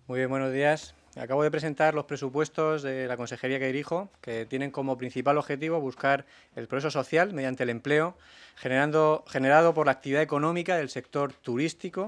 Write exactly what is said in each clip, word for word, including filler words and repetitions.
Muy bien, buenos días. Acabo de presentar los presupuestos de la consejería que dirijo, que tienen como principal objetivo buscar el progreso social mediante el empleo generando, generado por la actividad económica del sector turístico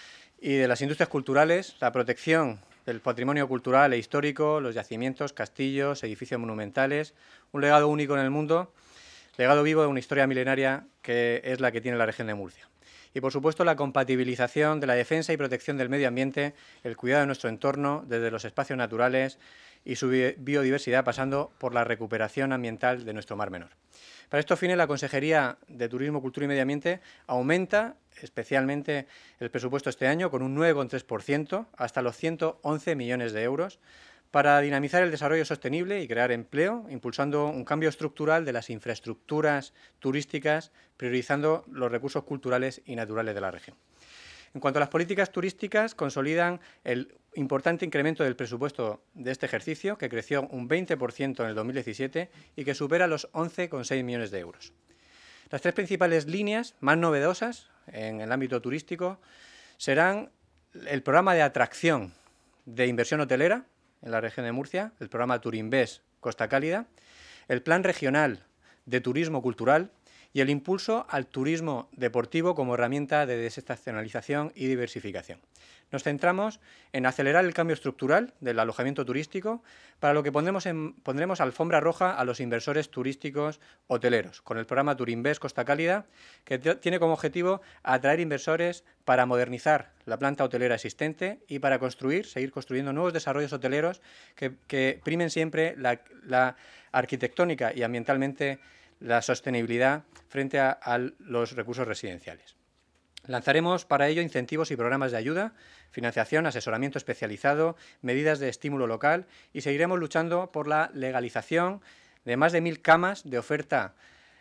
y de las industrias culturales, la protección del patrimonio cultural e histórico, los yacimientos, castillos, edificios monumentales, un legado único en el mundo, legado vivo de una historia milenaria que es la que tiene la región de Murcia. Y, por supuesto, la compatibilización de la defensa y protección del medio ambiente, el cuidado de nuestro entorno, desde los espacios naturales y su biodiversidad, pasando por la recuperación ambiental de nuestro Mar Menor. Para estos fines, la Consejería de Turismo, Cultura y Medio Ambiente aumenta especialmente el presupuesto este año con un nueve coma tres por ciento hasta los ciento once millones de euros para dinamizar el desarrollo sostenible y crear empleo, impulsando un cambio estructural de las infraestructuras turísticas, priorizando los recursos culturales y naturales de la región. En cuanto a las políticas turísticas, consolidan el importante incremento del presupuesto de este ejercicio, que creció un veinte por ciento en el dos mil diecisiete y que supera los once coma seis millones de euros. Las tres principales líneas más novedosas en el ámbito turístico serán el programa de atracción de inversión hotelera en la región de Murcia, el programa Turinvest Costa Cálida, el Plan Regional de Turismo Cultural y el impulso al turismo deportivo como herramienta de desestacionalización y diversificación. Nos centramos en acelerar el cambio estructural del alojamiento turístico, para lo que pondremos, en, pondremos alfombra roja a los inversores turísticos hoteleros, con el programa Turinvest Costa Cálida, que tiene como objetivo atraer inversores para modernizar la planta hotelera existente y para construir, seguir construyendo nuevos desarrollos hoteleros que, que primen siempre la, la arquitectónica y ambientalmente la sostenibilidad frente a, a los recursos residenciales. Lanzaremos para ello incentivos y programas de ayuda, financiación, asesoramiento especializado, medidas de estímulo local y seguiremos luchando por la legalización de más de mil camas de oferta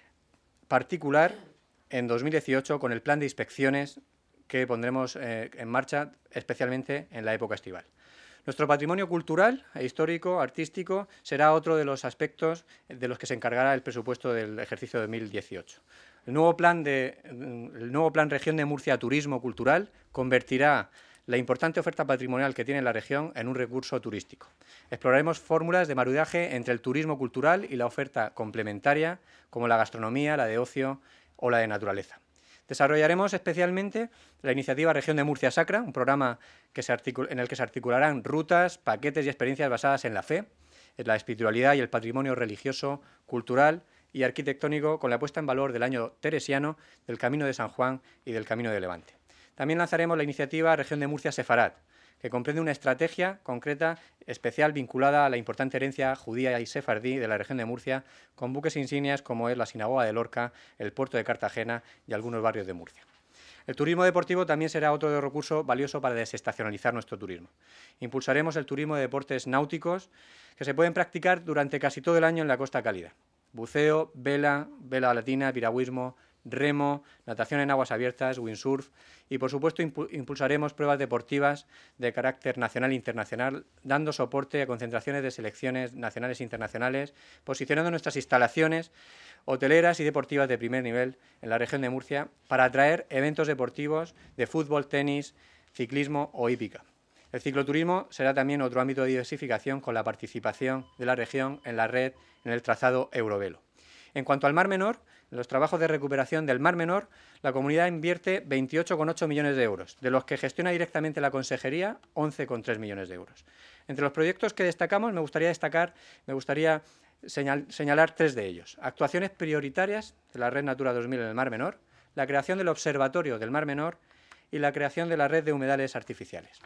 particular en dos mil dieciocho con el plan de inspecciones que pondremos eh, en marcha especialmente en la época estival. Nuestro patrimonio cultural e histórico, artístico, será otro de los aspectos de los que se encargará el presupuesto del ejercicio dos mil dieciocho. El nuevo plan, de, el nuevo plan Región de Murcia Turismo Cultural convertirá la importante oferta patrimonial que tiene la región en un recurso turístico. Exploraremos fórmulas de maridaje entre el turismo cultural y la oferta complementaria, como la gastronomía, la de ocio o la de naturaleza. Desarrollaremos especialmente la iniciativa Región de Murcia Sacra, un programa que se en el que se articularán rutas, paquetes y experiencias basadas en la fe, en la espiritualidad y el patrimonio religioso, cultural y arquitectónico, con la puesta en valor del año teresiano, del Camino de San Juan y del Camino de Levante. También lanzaremos la iniciativa Región de Murcia Sefarat, que comprende una estrategia concreta especial vinculada a la importante herencia judía y sefardí de la región de Murcia, con buques insignias como es la Sinagoga de Lorca, el puerto de Cartagena y algunos barrios de Murcia. El turismo deportivo también será otro recurso valioso para desestacionalizar nuestro turismo. Impulsaremos el turismo de deportes náuticos que se pueden practicar durante casi todo el año en la Costa Cálida. Buceo, vela, vela latina, piragüismo, remo, natación en aguas abiertas, windsurf y, por supuesto, impulsaremos pruebas deportivas de carácter nacional e internacional, dando soporte a concentraciones de selecciones nacionales e internacionales, posicionando nuestras instalaciones hoteleras y deportivas de primer nivel en la región de Murcia para atraer eventos deportivos de fútbol, tenis, ciclismo o hípica. El cicloturismo será también otro ámbito de diversificación con la participación de la región en la red en el trazado Eurovelo. En cuanto al Mar Menor, en los trabajos de recuperación del Mar Menor, la comunidad invierte veintiocho coma ocho millones de euros, de los que gestiona directamente la Consejería once coma tres millones de euros. Entre los proyectos que destacamos, me gustaría destacar, me gustaría señal, señalar tres de ellos. Actuaciones prioritarias de la Red Natura dos mil en el Mar Menor, la creación del Observatorio del Mar Menor y la creación de la Red de Humedales Artificiales.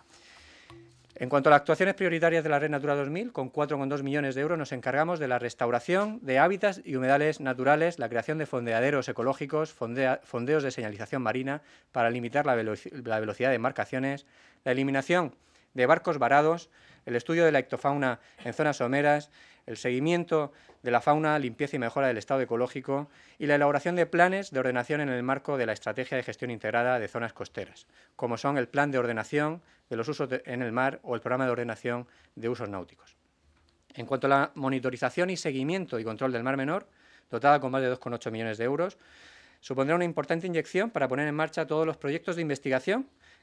En cuanto a las actuaciones prioritarias de la Red Natura dos mil, con cuatro coma dos millones de euros nos encargamos de la restauración de hábitats y humedales naturales, la creación de fondeaderos ecológicos, fondea, fondeos de señalización marina para limitar la, velo la velocidad de embarcaciones, la eliminación de barcos varados, el estudio de la ictofauna en zonas someras, el seguimiento de la fauna, limpieza y mejora del estado ecológico y la elaboración de planes de ordenación en el marco de la Estrategia de Gestión Integrada de Zonas Costeras, como son el Plan de Ordenación de los Usos de, en el Mar o el Programa de Ordenación de Usos Náuticos. En cuanto a la monitorización y seguimiento y control del Mar Menor, dotada con más de dos coma ocho millones de euros, supondrá una importante inyección para poner en marcha todos los proyectos de investigación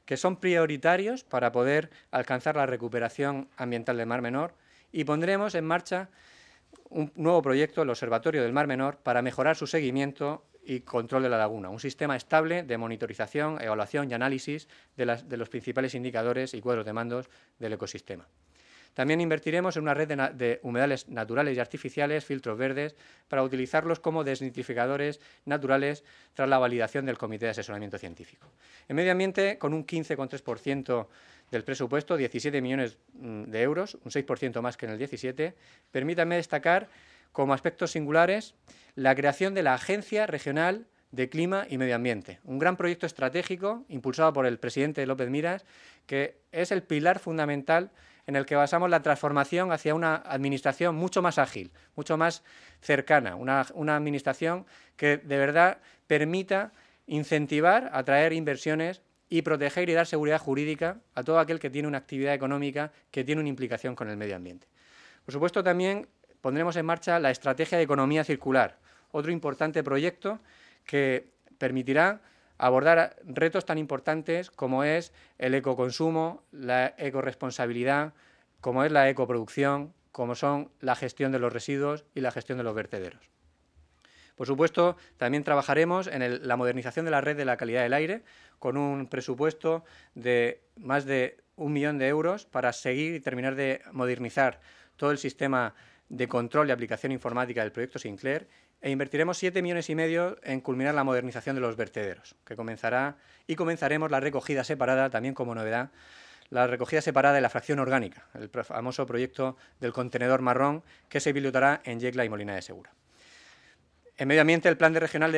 que son prioritarios para poder alcanzar la recuperación ambiental del Mar Menor, y pondremos en marcha un nuevo proyecto, el Observatorio del Mar Menor, para mejorar su seguimiento y control de la laguna, un sistema estable de monitorización, evaluación y análisis de, las, de los principales indicadores y cuadros de mandos del ecosistema. También invertiremos en una red de, de humedales naturales y artificiales, filtros verdes, para utilizarlos como desnitrificadores naturales tras la validación del Comité de Asesoramiento Científico. En medio ambiente, con un quince coma tres por ciento del presupuesto, diecisiete millones de euros, un seis por ciento más que en el diecisiete, permítanme destacar como aspectos singulares la creación de la Agencia Regional de Clima y Medio Ambiente, un gran proyecto estratégico impulsado por el presidente López Miras, que es el pilar fundamental en el que basamos la transformación hacia una administración mucho más ágil, mucho más cercana, una, una administración que de verdad permita incentivar, atraer inversiones y proteger y dar seguridad jurídica a todo aquel que tiene una actividad económica que tiene una implicación con el medio ambiente. Por supuesto, también pondremos en marcha la Estrategia de Economía Circular, otro importante proyecto que permitirá abordar retos tan importantes como es el ecoconsumo, la ecoresponsabilidad, como es la ecoproducción, como son la gestión de los residuos y la gestión de los vertederos. Por supuesto, también trabajaremos en el, la modernización de la red de la calidad del aire, con un presupuesto de más de un millón de euros para seguir y terminar de modernizar todo el sistema de control y aplicación informática del proyecto Sinclair, e invertiremos siete millones y medio en culminar la modernización de los vertederos, que comenzará, y comenzaremos la recogida separada, también como novedad, la recogida separada de la fracción orgánica, el famoso proyecto del contenedor marrón, que se pilotará en Yecla y Molina de Segura. En medio ambiente, el Plan de Regional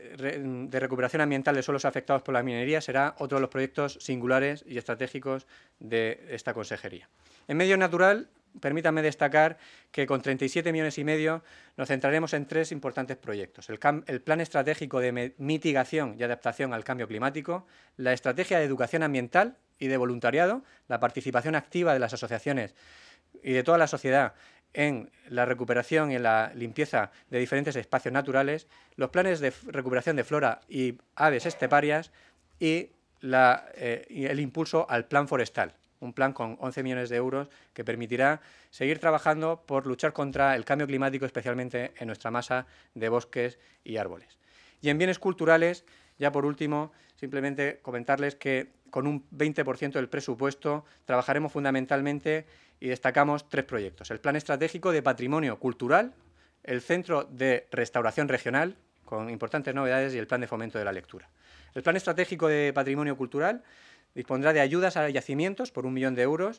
de, de Recuperación Ambiental de Suelos Afectados por la Minería será otro de los proyectos singulares y estratégicos de esta consejería. En medio natural, permítanme destacar que con treinta y siete millones y medio nos centraremos en tres importantes proyectos. El, el Plan Estratégico de Mitigación y Adaptación al Cambio Climático, la Estrategia de Educación Ambiental y de Voluntariado, la participación activa de las asociaciones y de toda la sociedad en la recuperación y en la limpieza de diferentes espacios naturales, los planes de recuperación de flora y aves esteparias y, la, eh, y el impulso al plan forestal, un plan con once millones de euros que permitirá seguir trabajando por luchar contra el cambio climático, especialmente en nuestra masa de bosques y árboles. Y en bienes culturales, ya por último, simplemente comentarles que con un veinte por ciento del presupuesto trabajaremos fundamentalmente y destacamos tres proyectos. El Plan Estratégico de Patrimonio Cultural, el Centro de Restauración Regional, con importantes novedades, y el Plan de Fomento de la Lectura. El Plan Estratégico de Patrimonio Cultural dispondrá de ayudas a yacimientos por un millón de euros,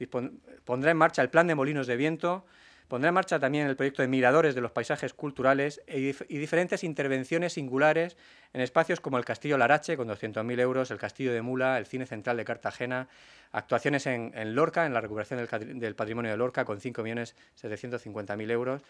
pondrá en marcha el Plan de Molinos de Viento, pondrá en marcha también el proyecto de miradores de los paisajes culturales y, dif y diferentes intervenciones singulares en espacios como el Castillo Larache, con doscientos mil euros, el Castillo de Mula, el Cine Central de Cartagena, actuaciones en, en Lorca, en la recuperación del, del patrimonio de Lorca, con cinco millones setecientos cincuenta mil euros.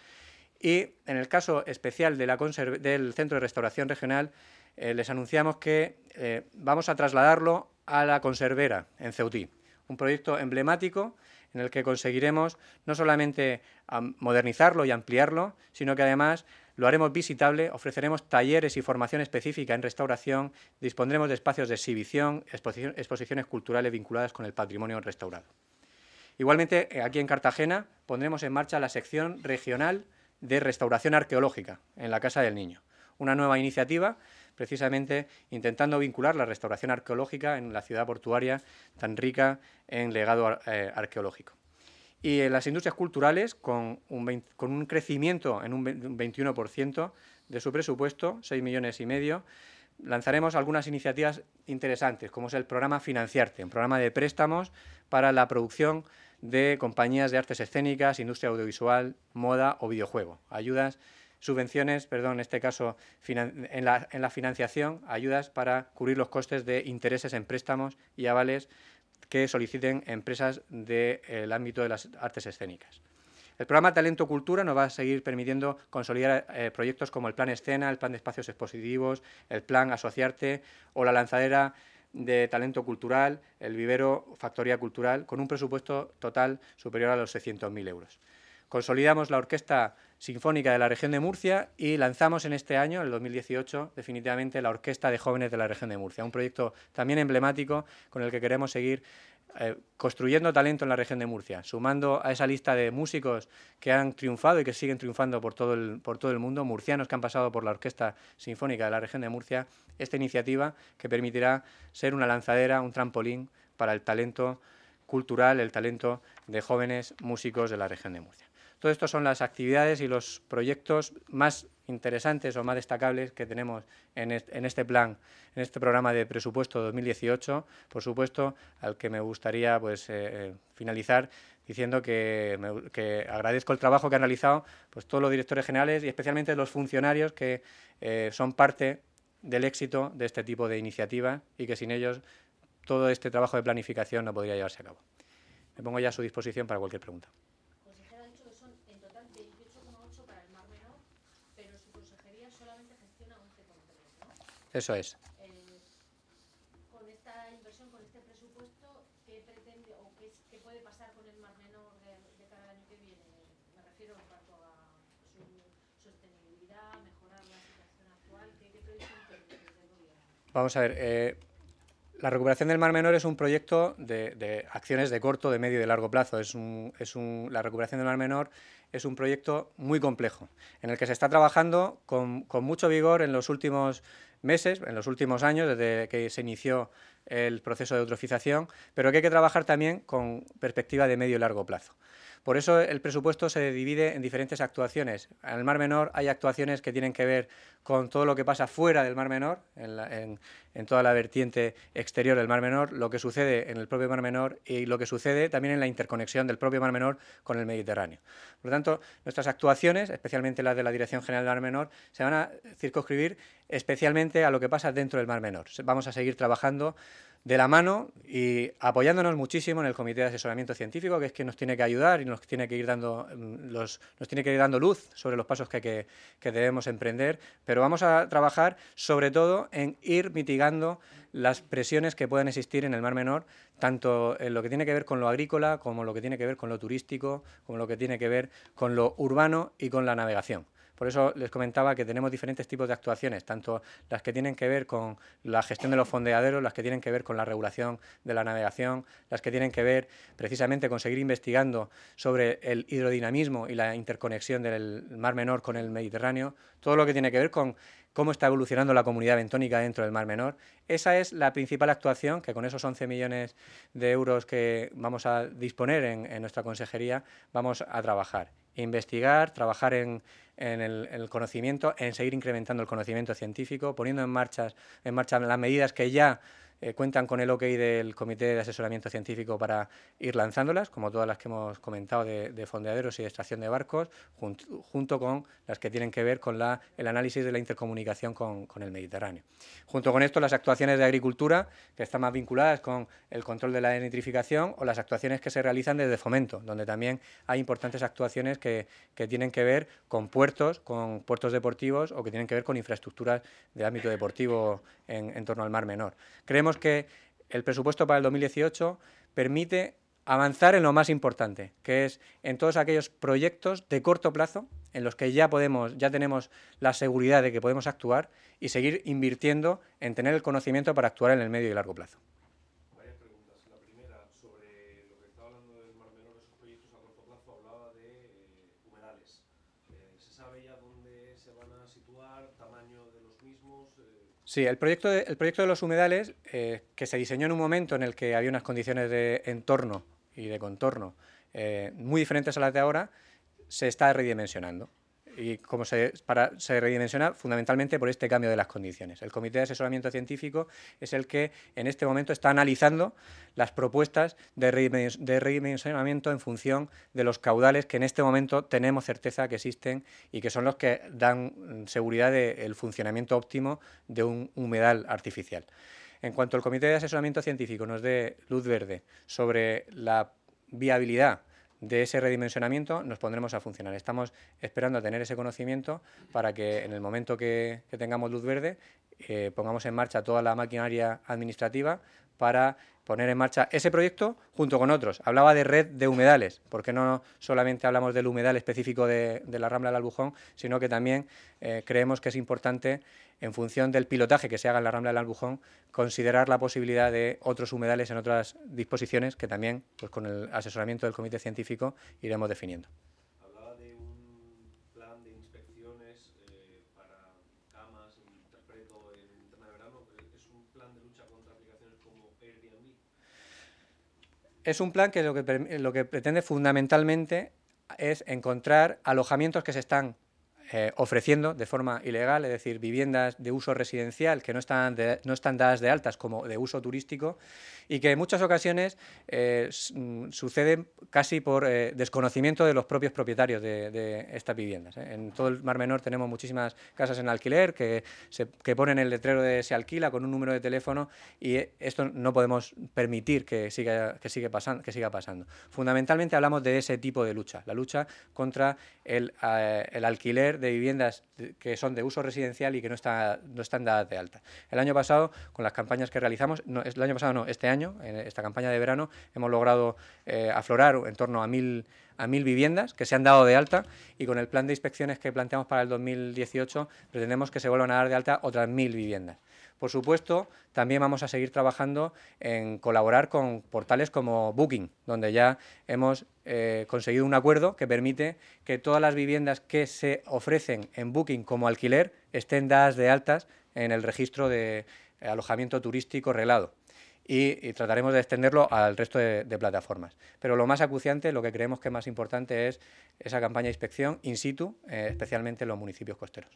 Y en el caso especial de la del Centro de Restauración Regional, eh, les anunciamos que eh, vamos a trasladarlo a la Conservera, en Ceutí, un proyecto emblemático en el que conseguiremos no solamente modernizarlo y ampliarlo, sino que además lo haremos visitable, ofreceremos talleres y formación específica en restauración, dispondremos de espacios de exhibición, exposición, exposiciones culturales vinculadas con el patrimonio restaurado. Igualmente, aquí en Cartagena pondremos en marcha la sección regional de restauración arqueológica en la Casa del Niño, una nueva iniciativa precisamente intentando vincular la restauración arqueológica en la ciudad portuaria tan rica en legado eh, arqueológico. Y en las industrias culturales, con un, veinte, con un crecimiento en un veintiuno por ciento de su presupuesto, seis millones y medio, lanzaremos algunas iniciativas interesantes, como es el programa Financiarte, un programa de préstamos para la producción de compañías de artes escénicas, industria audiovisual, moda o videojuego. Ayudas, subvenciones, perdón, en este caso en la, en la financiación, ayudas para cubrir los costes de intereses en préstamos y avales que soliciten empresas del ámbito de las artes escénicas. El programa Talento Cultura nos va a seguir permitiendo consolidar eh, proyectos como el Plan Escena, el Plan de Espacios Expositivos, el Plan Asociarte o la lanzadera de talento cultural, el vivero Factoría Cultural, con un presupuesto total superior a los seiscientos mil euros. consolidamos la Orquesta Sinfónica de la Región de Murcia y lanzamos en este año, el dos mil dieciocho, definitivamente la Orquesta de Jóvenes de la Región de Murcia, un proyecto también emblemático con el que queremos seguir eh, construyendo talento en la región de Murcia, sumando a esa lista de músicos que han triunfado y que siguen triunfando por todo el, por todo el mundo, murcianos que han pasado por la Orquesta Sinfónica de la Región de Murcia, esta iniciativa que permitirá ser una lanzadera, un trampolín para el talento cultural, el talento de jóvenes músicos de la región de Murcia. Todo esto son las actividades y los proyectos más interesantes o más destacables que tenemos en este plan, en este programa de presupuesto dos mil dieciocho, por supuesto, al que me gustaría pues, eh, finalizar diciendo que, me, que agradezco el trabajo que han realizado pues, todos los directores generales y especialmente los funcionarios que eh, son parte del éxito de este tipo de iniciativas y que sin ellos todo este trabajo de planificación no podría llevarse a cabo. Me pongo ya a su disposición para cualquier pregunta. Consejero ha dicho que son en total veintiocho coma ocho para el Mar Menor, pero su consejería solamente gestiona once coma tres, ¿no? Eso es. Eh, con esta inversión, con este presupuesto, ¿qué pretende o qué, qué puede pasar con el Mar Menor de, de cara al año que viene? Me refiero en cuanto a su sostenibilidad, mejorar la situación actual. ¿Qué, qué previsión tiene desde el gobierno? Vamos a ver. Eh, La recuperación del Mar Menor es un proyecto de, de acciones de corto, de medio y de largo plazo. Es un, es un, la recuperación del Mar Menor es un proyecto muy complejo, en el que se está trabajando con, con mucho vigor en los últimos meses, en los últimos años, desde que se inició el proceso de eutrofización, pero que hay que trabajar también con perspectiva de medio y largo plazo. Por eso el presupuesto se divide en diferentes actuaciones. En el Mar Menor hay actuaciones que tienen que ver con todo lo que pasa fuera del Mar Menor, en, la, en, en toda la vertiente exterior del Mar Menor, lo que sucede en el propio Mar Menor y lo que sucede también en la interconexión del propio Mar Menor con el Mediterráneo. Por lo tanto, nuestras actuaciones, especialmente las de la Dirección General del Mar Menor, se van a circunscribir especialmente a lo que pasa dentro del Mar Menor. Vamos a seguir trabajando de la mano y apoyándonos muchísimo en el Comité de Asesoramiento Científico, que es quien nos tiene que ayudar y nos tiene que ir dando, los, nos tiene que ir dando luz sobre los pasos que, que, que debemos emprender, pero vamos a trabajar sobre todo en ir mitigando las presiones que puedan existir en el Mar Menor, tanto en lo que tiene que ver con lo agrícola, como lo que tiene que ver con lo turístico, como lo que tiene que ver con lo urbano y con la navegación. Por eso les comentaba que tenemos diferentes tipos de actuaciones, tanto las que tienen que ver con la gestión de los fondeaderos, las que tienen que ver con la regulación de la navegación, las que tienen que ver precisamente con seguir investigando sobre el hidrodinamismo y la interconexión del Mar Menor con el Mediterráneo, todo lo que tiene que ver con cómo está evolucionando la comunidad bentónica dentro del Mar Menor. Esa es la principal actuación, que con esos once millones de euros que vamos a disponer en, en nuestra consejería, vamos a trabajar. Investigar, trabajar en, en, el, en el conocimiento, en seguir incrementando el conocimiento científico, poniendo en marcha, en marcha las medidas que ya eh, cuentan con el ok del Comité de Asesoramiento Científico para ir lanzándolas, como todas las que hemos comentado de, de fondeaderos y de extracción de barcos, junto, junto con las que tienen que ver con la, el análisis de la intercomunicación con, con el Mediterráneo. Junto con esto, las actuaciones de agricultura, que están más vinculadas con el control de la nitrificación, o las actuaciones que se realizan desde Fomento, donde también hay importantes actuaciones que, que tienen que ver con puertos, con puertos deportivos o que tienen que ver con infraestructuras de ámbito deportivo en, en torno al Mar Menor. Creemos que el presupuesto para el dos mil dieciocho permite avanzar en lo más importante, que es en todos aquellos proyectos de corto plazo en los que ya podemos, ya tenemos la seguridad de que podemos actuar y seguir invirtiendo en tener el conocimiento para actuar en el medio y largo plazo. Varias preguntas. La primera, sobre lo que estaba hablando del Mar Menor, esos proyectos a corto plazo, hablaba de eh, humedales. Eh, ¿Se sabe ya dónde se van a situar, tamaño de los mismos? Eh... Sí, el proyecto de, el proyecto de los humedales, eh, que se diseñó en un momento en el que había unas condiciones de entorno y de contorno eh, muy diferentes a las de ahora, se está redimensionando. Y como se, para, se redimensiona fundamentalmente por este cambio de las condiciones. El Comité de Asesoramiento Científico es el que en este momento está analizando las propuestas de redimensionamiento en función de los caudales que en este momento tenemos certeza que existen y que son los que dan seguridad del funcionamiento óptimo de un humedal artificial. En cuanto el Comité de Asesoramiento Científico nos dé luz verde sobre la viabilidad de ese redimensionamiento, nos pondremos a funcionar. Estamos esperando a tener ese conocimiento para que en el momento que, que tengamos luz verde eh, pongamos en marcha toda la maquinaria administrativa para poner en marcha ese proyecto junto con otros. Hablaba de red de humedales, porque no solamente hablamos del humedal específico de, de la Rambla del Albujón, sino que también eh, creemos que es importante, en función del pilotaje que se haga en la Rambla del Albujón, considerar la posibilidad de otros humedales en otras disposiciones que también, pues con el asesoramiento del comité científico, iremos definiendo. Hablaba de un plan de inspecciones eh, para camas, interpreto, en tema de verano. ¿Es un plan de lucha contra aplicaciones como Airbnb? Es un plan que lo que, lo que pretende fundamentalmente es encontrar alojamientos que se están Eh, ofreciendo de forma ilegal, es decir, viviendas de uso residencial que no están, de, no están dadas de altas como de uso turístico y que en muchas ocasiones eh, suceden casi por eh, desconocimiento de los propios propietarios de, de estas viviendas. ¿eh? En todo el Mar Menor tenemos muchísimas casas en alquiler que, se, que ponen el letrero de se alquila con un número de teléfono y esto no podemos permitir que siga, que siga, pasando, que siga pasando. Fundamentalmente hablamos de ese tipo de lucha, la lucha contra el, eh, el alquiler de viviendas que son de uso residencial y que no, está, no están dadas de alta. El año pasado, con las campañas que realizamos, no, el año pasado no, este año, en esta campaña de verano, hemos logrado eh, aflorar en torno a mil, a mil viviendas que se han dado de alta y con el plan de inspecciones que planteamos para el dos mil dieciocho pretendemos que se vuelvan a dar de alta otras mil viviendas. Por supuesto, también vamos a seguir trabajando en colaborar con portales como Booking, donde ya hemos eh, conseguido un acuerdo que permite que todas las viviendas que se ofrecen en Booking como alquiler estén dadas de altas en el registro de alojamiento turístico reglado. Y, y trataremos de extenderlo al resto de, de plataformas. Pero lo más acuciante, lo que creemos que es más importante es esa campaña de inspección in situ, eh, especialmente en los municipios costeros.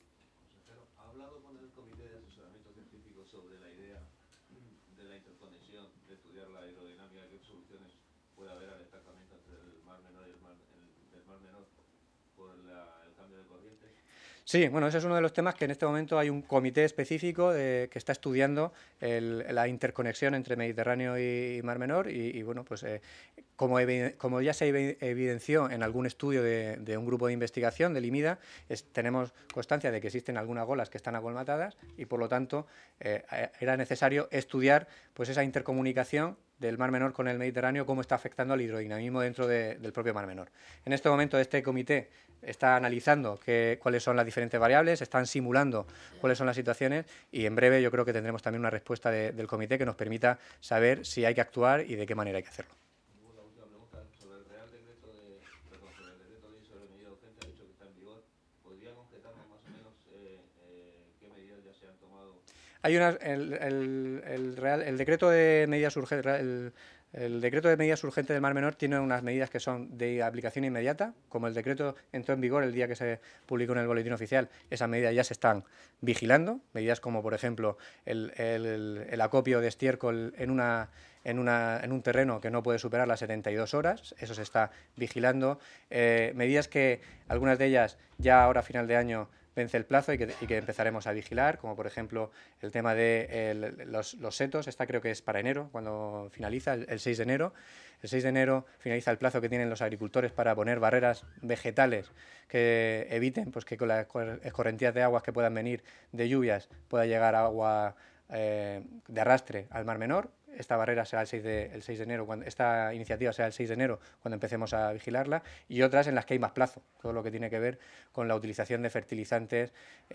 Sí, bueno, ese es uno de los temas que en este momento hay un comité específico de, que está estudiando el, la interconexión entre Mediterráneo y, y Mar Menor y, y bueno, pues eh, como, como ya se evidenció en algún estudio de, de un grupo de investigación del IMIDA, es, tenemos constancia de que existen algunas golas que están acolmatadas y por lo tanto eh, era necesario estudiar pues esa intercomunicación del Mar Menor con el Mediterráneo, cómo está afectando al hidrodinamismo dentro de, del propio Mar Menor. En este momento este comité está analizando que, cuáles son las diferentes variables, están simulando cuáles son las situaciones y en breve yo creo que tendremos también una respuesta de, del comité que nos permita saber si hay que actuar y de qué manera hay que hacerlo. La última pregunta sobre el Real Decreto de, perdón, sobre el Decreto de sobre medida de urgencia, ha dicho que está en vigor. ¿Podría concretarnos más o menos eh, eh, qué medidas ya se han tomado? Hay una, el, el, el, Real, el decreto de medidas urgentes, el, el decreto de medidas urgentes del Mar Menor tiene unas medidas que son de aplicación inmediata, como el decreto entró en vigor el día que se publicó en el boletín oficial, esas medidas ya se están vigilando, medidas como por ejemplo el, el, el acopio de estiércol en una En, una, en un terreno que no puede superar las setenta y dos horas, eso se está vigilando, eh, medidas que algunas de ellas ya ahora a final de año vence el plazo y que, y que empezaremos a vigilar, como por ejemplo el tema de el, los, los setos, esta creo que es para enero, cuando finaliza, el, el seis de enero. El seis de enero finaliza el plazo que tienen los agricultores para poner barreras vegetales que eviten pues, que con las escorrentías de aguas que puedan venir de lluvias pueda llegar agua eh, de arrastre al Mar Menor. Esta barrera será el seis de, el seis de enero, cuando, esta iniciativa será el seis de enero cuando empecemos a vigilarla, y otras en las que hay más plazo, todo lo que tiene que ver con la utilización de fertilizantes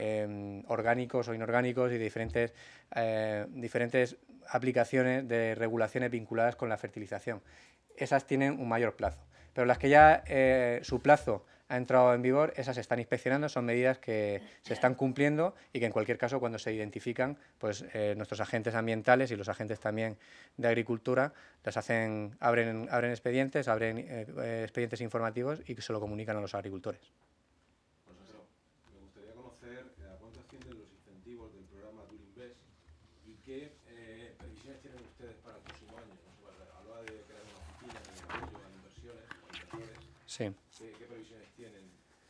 eh, orgánicos o inorgánicos y de diferentes, eh, diferentes aplicaciones de regulaciones vinculadas con la fertilización. Esas tienen un mayor plazo, pero las que ya eh, su plazo ha entrado en vigor, esas se están inspeccionando, son medidas que se están cumpliendo y que en cualquier caso cuando se identifican, pues eh, nuestros agentes ambientales y los agentes también de agricultura las hacen, abren, abren expedientes, abren eh, expedientes informativos y que se lo comunican a los agricultores. Consejero, me gustaría conocer a cuánto ascienden los incentivos del programa Turinvest y qué eh, previsiones tienen ustedes para el próximo año. Hablaba de crear una oficina de apoyo a inversiones, a inversores. Sí. ¿Qué, qué previsiones tienen?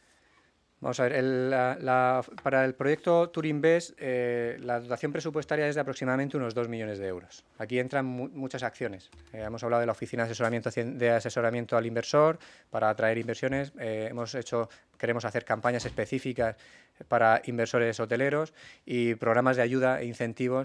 Vamos a ver, el, la, la, para el proyecto Turinvest eh, la dotación presupuestaria es de aproximadamente unos dos millones de euros. Aquí entran mu muchas acciones. Eh, hemos hablado de la oficina de asesoramiento, de asesoramiento al inversor para atraer inversiones. Eh, hemos hecho, queremos hacer campañas específicas para inversores hoteleros y programas de ayuda e incentivos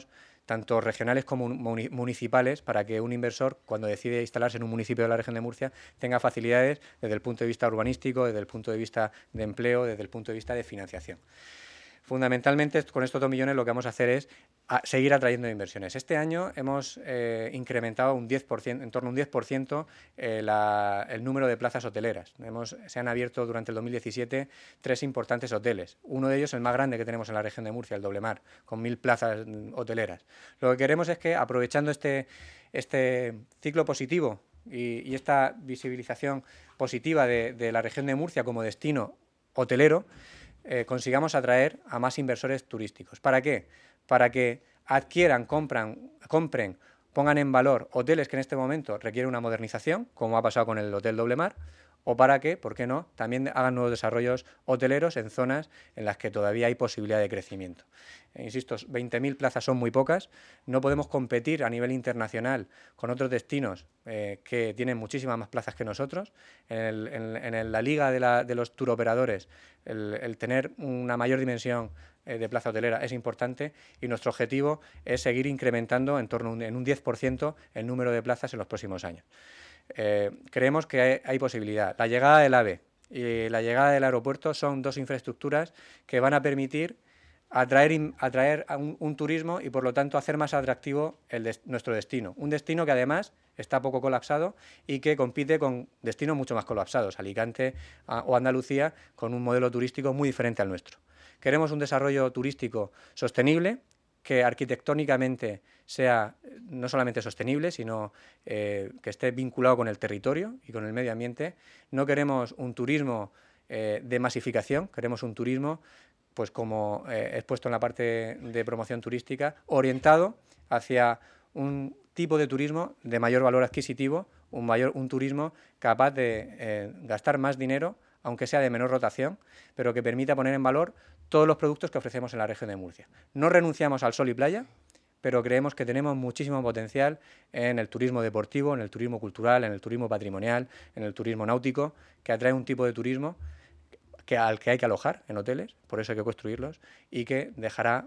tanto regionales como municipales, para que un inversor, cuando decide instalarse en un municipio de la región de Murcia, tenga facilidades desde el punto de vista urbanístico, desde el punto de vista de empleo, desde el punto de vista de financiación. Fundamentalmente, con estos dos millones lo que vamos a hacer es a seguir atrayendo inversiones. Este año hemos eh, incrementado un diez por ciento, en torno a un diez por ciento eh, la, el número de plazas hoteleras. Hemos, se han abierto durante el dos mil diecisiete tres importantes hoteles. Uno de ellos, el más grande que tenemos en la región de Murcia, el Doble Mar, con mil plazas hoteleras. Lo que queremos es que, aprovechando este, este ciclo positivo y, y esta visibilización positiva de, de la región de Murcia como destino hotelero, Eh, consigamos atraer a más inversores turísticos. ¿Para qué? Para que adquieran, compran, compren, pongan en valor hoteles que en este momento requieren una modernización, como ha pasado con el Hotel Doble Mar, o para que, ¿por qué no?, también hagan nuevos desarrollos hoteleros en zonas en las que todavía hay posibilidad de crecimiento. Eh, insisto, veinte mil plazas son muy pocas, no podemos competir a nivel internacional con otros destinos eh, que tienen muchísimas más plazas que nosotros. En, el, en, en el, la liga de, la, de los turoperadores, el, el tener una mayor dimensión eh, de plaza hotelera es importante, y nuestro objetivo es seguir incrementando en torno a un, en un diez por ciento el número de plazas en los próximos años. Eh, creemos que hay, hay posibilidad. La llegada del AVE y la llegada del aeropuerto son dos infraestructuras que van a permitir atraer, atraer a un, un turismo y, por lo tanto, hacer más atractivo el de, nuestro destino. Un destino que, además, está poco colapsado y que compite con destinos mucho más colapsados, Alicante a, o Andalucía, con un modelo turístico muy diferente al nuestro. Queremos un desarrollo turístico sostenible, que arquitectónicamente sea no solamente sostenible, sino eh, que esté vinculado con el territorio y con el medio ambiente. No queremos un turismo eh, de masificación, queremos un turismo, pues como eh, he expuesto en la parte de promoción turística, orientado hacia un tipo de turismo de mayor valor adquisitivo, un, mayor, un turismo capaz de eh, gastar más dinero, aunque sea de menor rotación, pero que permita poner en valor todos los productos que ofrecemos en la región de Murcia. No renunciamos al sol y playa, pero creemos que tenemos muchísimo potencial en el turismo deportivo, en el turismo cultural, en el turismo patrimonial, en el turismo náutico, que atrae un tipo de turismo que, al que hay que alojar en hoteles, por eso hay que construirlos, y que dejará,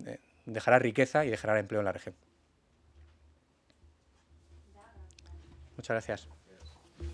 dejará riqueza y dejará empleo en la región. Muchas gracias.